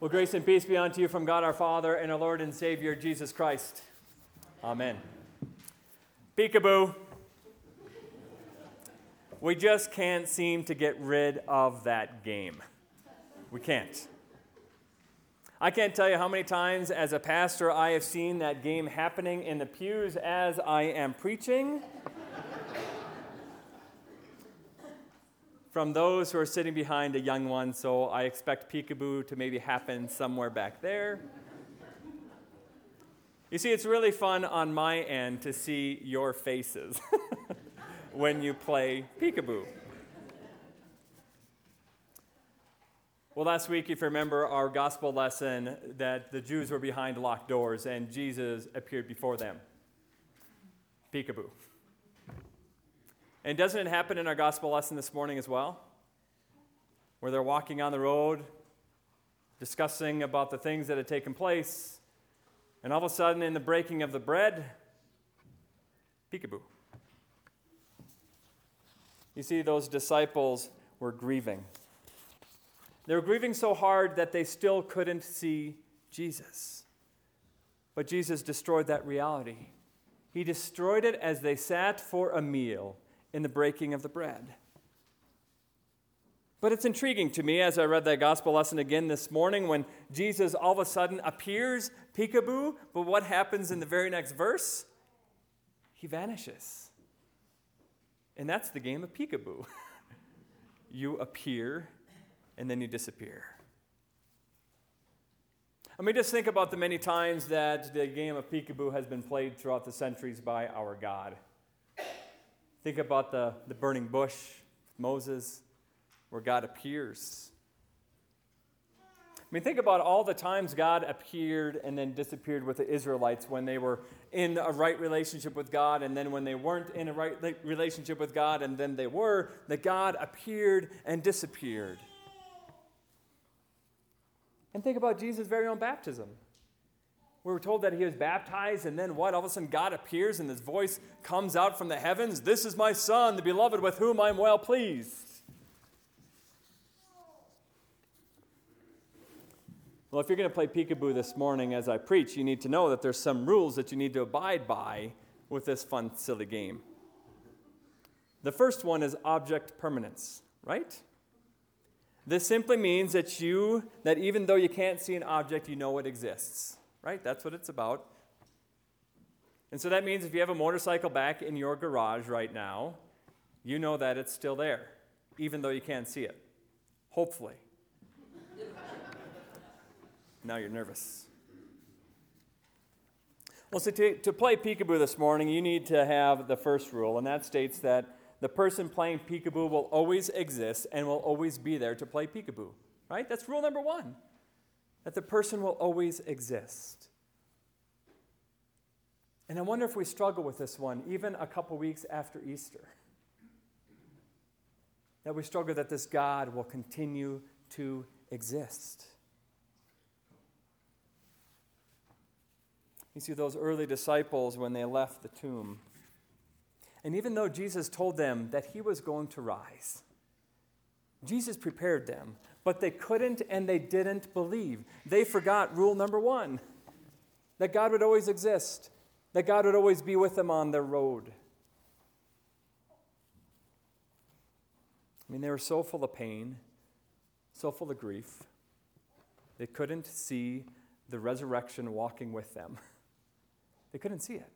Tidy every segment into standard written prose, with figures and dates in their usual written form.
Well, grace and peace be unto you from God our Father and our Lord and Savior, Jesus Christ. Amen. Peekaboo. We just can't seem to get rid of that game. We can't. I can't tell you how many times as a pastor I have seen that game happening in the pews as I am preaching. From those who are sitting behind a young one, so I expect peekaboo to maybe happen somewhere back there. You see, it's really fun on my end to see your faces when you play peekaboo. Well, last week, if you remember our gospel lesson, that the Jews were behind locked doors and Jesus appeared before them. Peekaboo. And doesn't it happen in our gospel lesson this morning as well? Where they're walking on the road, discussing about the things that had taken place, and all of a sudden in the breaking of the bread, peekaboo. You see, those disciples were grieving. They were grieving so hard that they still couldn't see Jesus. But Jesus destroyed that reality. He destroyed it as they sat for a meal in the breaking of the bread. But it's intriguing to me as I read that gospel lesson again this morning when Jesus all of a sudden appears, peekaboo, but what happens in the very next verse? He vanishes. And that's the game of peekaboo. You appear and then you disappear. I mean, just think about the many times that the game of peekaboo has been played throughout the centuries by our God. Think about the burning bush, Moses, where God appears. I mean, think about all the times God appeared and then disappeared with the Israelites when they were in a right relationship with God, and then when they weren't in a right relationship with God, and then they were, that God appeared and disappeared. And think about Jesus' very own baptism. We were told that he was baptized, and then what? All of a sudden God appears and his voice comes out from the heavens. This is my son, the beloved, with whom I'm well pleased. Well, if you're going to play peekaboo this morning as I preach, you need to know that there's some rules that you need to abide by with this fun, silly game. The first one is object permanence, right? This simply means that even though you can't see an object, you know it exists. Right? That's what it's about. And so that means if you have a motorcycle back in your garage right now, you know that it's still there, even though you can't see it. Hopefully. Now you're nervous. Well, so to play peekaboo this morning, you need to have the first rule, and that states that the person playing peekaboo will always exist and will always be there to play peekaboo. Right? That's rule number one. That the person will always exist. And I wonder if we struggle with this one, even a couple weeks after Easter. That we struggle that this God will continue to exist. You see, those early disciples, when they left the tomb, and even though Jesus told them that he was going to rise, Jesus prepared them. But they couldn't and they didn't believe. They forgot rule number one, that God would always exist, that God would always be with them on their road. I mean, they were so full of pain, so full of grief, they couldn't see the resurrection walking with them. They couldn't see it.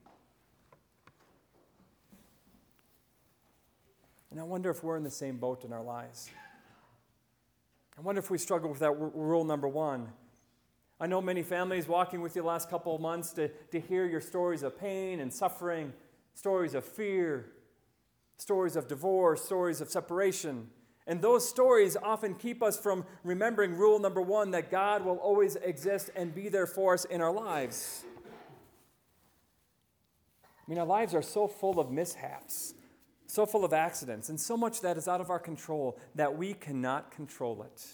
And I wonder if we're in the same boat in our lives. I wonder if we struggle with that rule number one. I know many families walking with you the last couple of months to hear your stories of pain and suffering, stories of fear, stories of divorce, stories of separation. And those stories often keep us from remembering rule number one, that God will always exist and be there for us in our lives. I mean, our lives are so full of mishaps, so full of accidents, and so much that is out of our control that we cannot control it.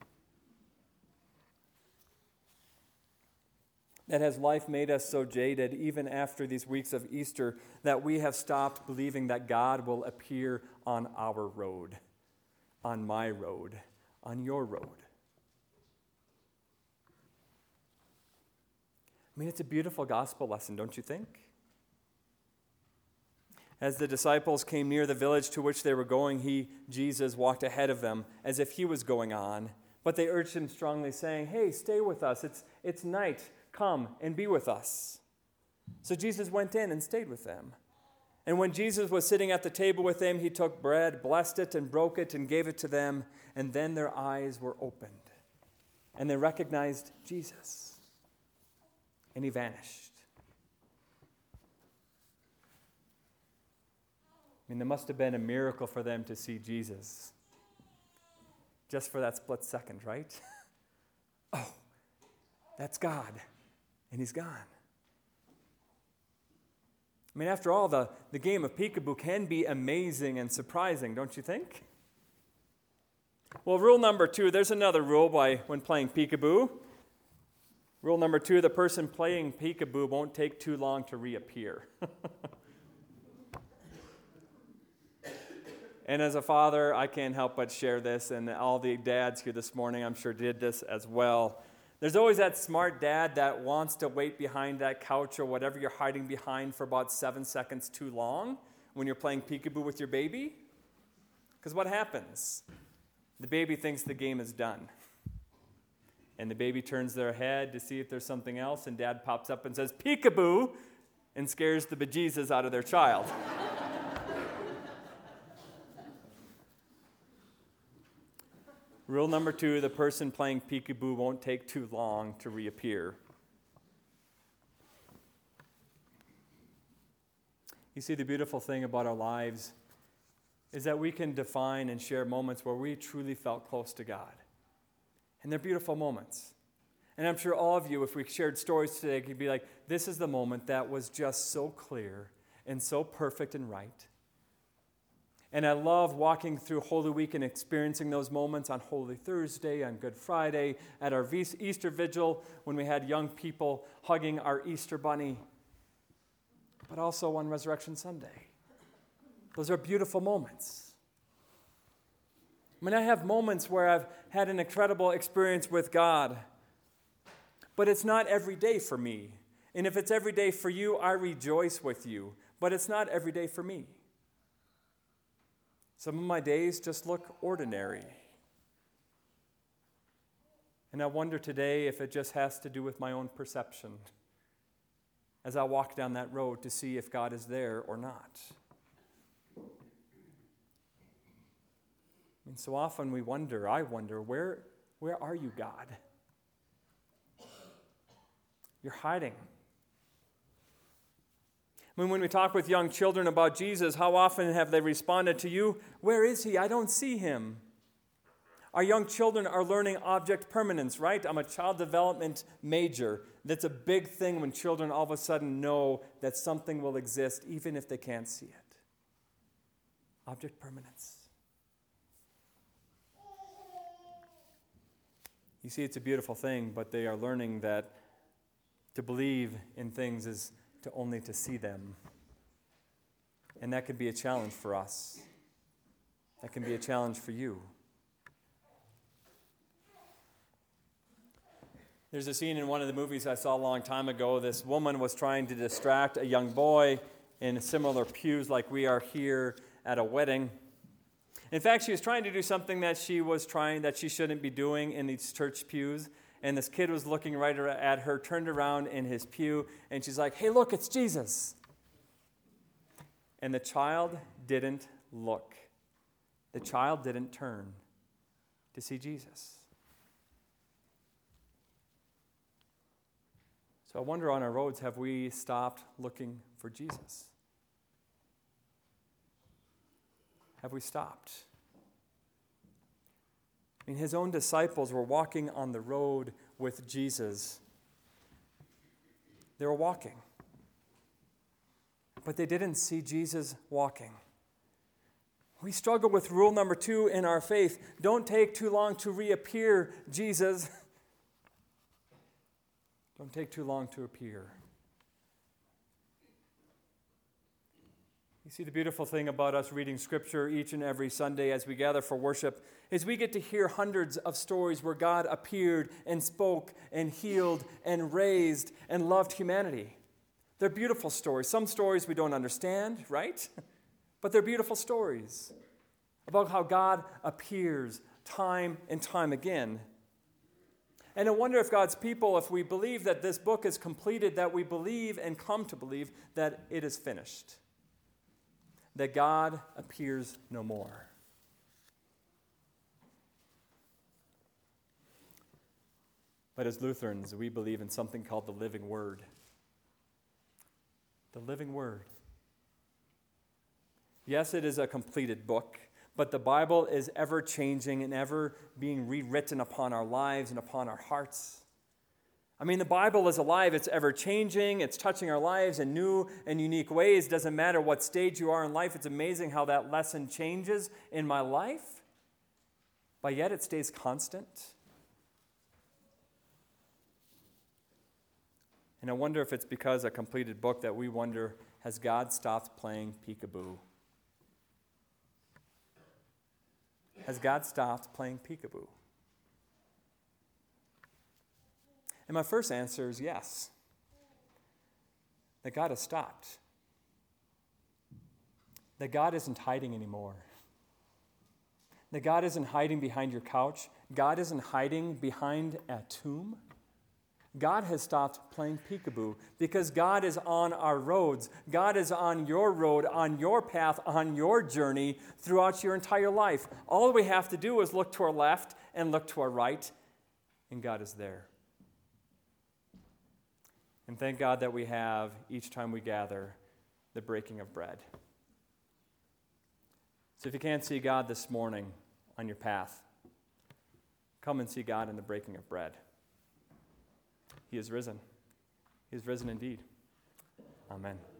That has life made us so jaded, even after these weeks of Easter, that we have stopped believing that God will appear on our road, on my road, on your road. I mean, it's a beautiful gospel lesson, don't you think? As the disciples came near the village to which they were going, Jesus, walked ahead of them as if he was going on. But they urged him strongly, saying, "Hey, stay with us. It's night. Come and be with us." So Jesus went in and stayed with them. And when Jesus was sitting at the table with them, he took bread, blessed it, and broke it, and gave it to them. And then their eyes were opened, and they recognized Jesus. And he vanished. I mean, there must have been a miracle for them to see Jesus. Just for that split second, right? Oh, that's God. And he's gone. I mean, after all, the game of peekaboo can be amazing and surprising, don't you think? Well, rule number 2, there's another rule when playing peekaboo. Rule number 2, the person playing peekaboo won't take too long to reappear. And as a father, I can't help but share this, and all the dads here this morning, I'm sure, did this as well. There's always that smart dad that wants to wait behind that couch or whatever you're hiding behind for about 7 seconds too long when you're playing peekaboo with your baby. Because what happens? The baby thinks the game is done. And the baby turns their head to see if there's something else, and dad pops up and says, "Peekaboo," and scares the bejesus out of their child. Rule number 2, the person playing peekaboo won't take too long to reappear. You see, the beautiful thing about our lives is that we can define and share moments where we truly felt close to God. And they're beautiful moments. And I'm sure all of you, if we shared stories today, could be like, this is the moment that was just so clear and so perfect and right. And I love walking through Holy Week and experiencing those moments on Holy Thursday, on Good Friday, at our Easter Vigil, when we had young people hugging our Easter bunny, but also on Resurrection Sunday. Those are beautiful moments. I mean, I have moments where I've had an incredible experience with God, but it's not every day for me. And if it's every day for you, I rejoice with you, but it's not every day for me. Some of my days just look ordinary. And I wonder today if it just has to do with my own perception as I walk down that road to see if God is there or not. And so often I wonder, where are you, God? You're hiding. I mean, when we talk with young children about Jesus, how often have they responded to you, "Where is he? I don't see him." Our young children are learning object permanence, right? I'm a child development major. That's a big thing when children all of a sudden know that something will exist even if they can't see it. Object permanence. You see, it's a beautiful thing, but they are learning that to believe in things is only to see them. And that can be a challenge for us. That can be a challenge for you. There's a scene in one of the movies I saw a long time ago. This woman was trying to distract a young boy in similar pews like we are here at a wedding. In fact, she was trying to do something that she shouldn't be doing in these church pews. And this kid was looking right at her, turned around in his pew, and she's like, "Hey, look, it's Jesus." And the child didn't look. The child didn't turn to see Jesus. So I wonder on our roads, have we stopped looking for Jesus? Have we stopped? I mean, his own disciples were walking on the road with Jesus. They were walking. But they didn't see Jesus walking. We struggle with rule number 2 in our faith. Don't take too long to reappear, Jesus. Don't take too long to appear. You see, the beautiful thing about us reading Scripture each and every Sunday as we gather for worship is we get to hear hundreds of stories where God appeared and spoke and healed and raised and loved humanity. They're beautiful stories. Some stories we don't understand, right? But they're beautiful stories about how God appears time and time again. And I wonder if God's people, if we believe that this book is completed, that we believe and come to believe that it is finished, that God appears no more. But as Lutherans, we believe in something called the living word. The living word. Yes, it is a completed book, but the Bible is ever changing and ever being rewritten upon our lives and upon our hearts. I mean, the Bible is alive. It's ever changing. It's touching our lives in new and unique ways. Doesn't matter what stage you are in life. It's amazing how that lesson changes in my life, but yet it stays constant. And I wonder if it's because a completed book that we wonder, has God stopped playing peekaboo? Has God stopped playing peekaboo? And my first answer is yes, that God has stopped. That God isn't hiding anymore. That God isn't hiding behind your couch. God isn't hiding behind a tomb. God has stopped playing peekaboo because God is on our roads. God is on your road, on your path, on your journey throughout your entire life. All we have to do is look to our left and look to our right, and God is there. And thank God that we have, each time we gather, the breaking of bread. So if you can't see God this morning on your path, come and see God in the breaking of bread. He is risen. He is risen indeed. Amen.